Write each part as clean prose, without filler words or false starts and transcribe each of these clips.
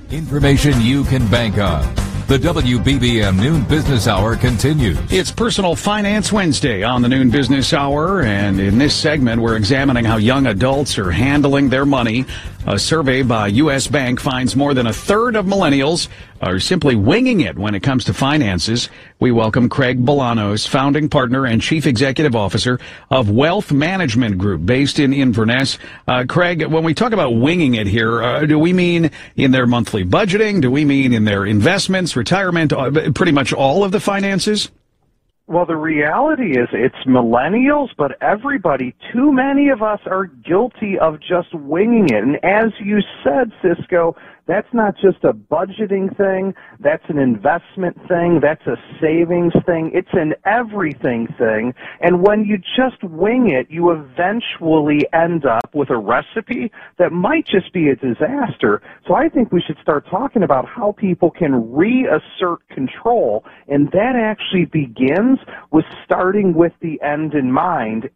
Information you can bank on. The WBBM Noon Business Hour continues. It's Personal Finance Wednesday on the Noon Business Hour, and in this segment, we're examining how young adults are handling their money. A survey by U.S. Bank finds more than a third of millennials are simply winging it when it comes to finances. We welcome Craig Bolanos, founding partner and chief executive officer of Wealth Management Group, based in Inverness. Craig, when we talk about winging it here, do we mean in their monthly budgeting? Do we mean in their investments, retirement, pretty much all of the finances? Well, the reality is it's millennials, but everybody, too many of us are guilty of just winging it. And as you said, Cisco, that's not just a budgeting thing, that's an investment thing, that's a savings thing, it's an everything thing. And when you just wing it, you eventually end up with a recipe that might just be a disaster. So I think we should start talking about how people can reassert control, and that actually begins with starting with the end in mind,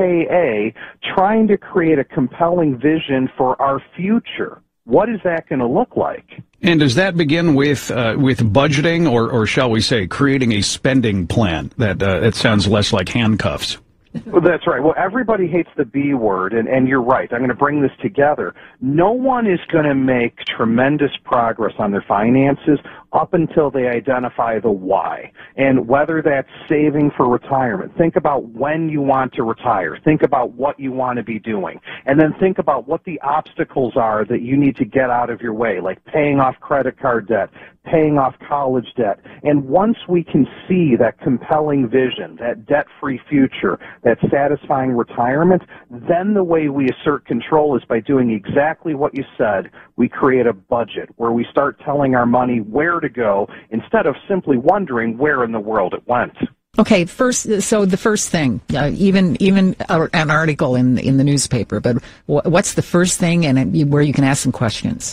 aka trying to create a compelling vision for our future. What is that going to look like? And does that begin with budgeting, or shall we say, creating a spending plan? That it sounds less like handcuffs. Well, that's right. Well, everybody hates the B word, and you're right. I'm going to bring this together. No one is going to make tremendous progress on their finances up until they identify the why. And whether that's saving for retirement, think about when you want to retire. Think about what you want to be doing. And then think about what the obstacles are that you need to get out of your way, like paying off credit card debt, paying off college debt. And once we can see that compelling vision, that debt-free future, that satisfying retirement, then the way we assert control is by doing exactly what you said. We create a budget where we start telling our money where to go instead of simply wondering where in the world it went. Okay, so the first thing, even an article in the newspaper, but what's the first thing and where you can ask some questions?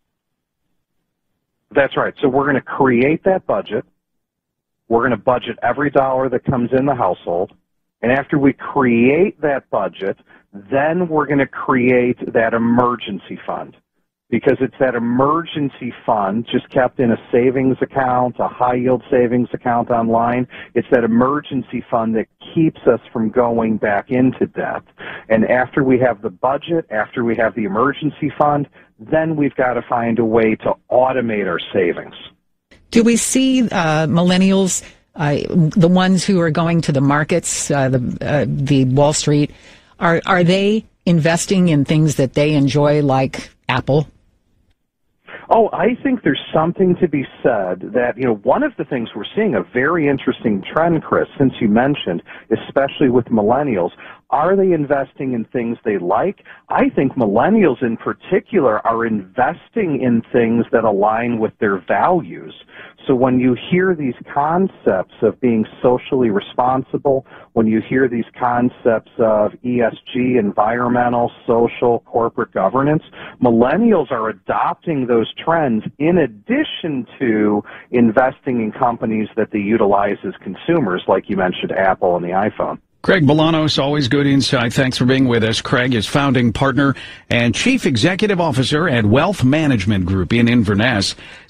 That's right. So we're going to create that budget. We're going to budget every dollar that comes in the household. And after we create that budget, then we're going to create that emergency fund. Because it's that emergency fund just kept in a savings account, a high-yield savings account online. It's that emergency fund that keeps us from going back into debt. And after we have the budget, after we have the emergency fund, then we've got to find a way to automate our savings. Do we see millennials, the ones who are going to the markets, the Wall Street, are they investing in things that they enjoy, like Apple? Oh, I think there's something to be said that, one of the things we're seeing, a very interesting trend, Chris, since you mentioned, especially with millennials, are they investing in things they like? I think millennials in particular are investing in things that align with their values. So when you hear these concepts of being socially responsible, when you hear these concepts of ESG, environmental, social, corporate governance, millennials are adopting those trends in addition to investing in companies that they utilize as consumers, like you mentioned, Apple and the iPhone. Craig Bolanos, always good insight. Thanks for being with us. Craig is founding partner and chief executive officer at Wealth Management Group in Inverness.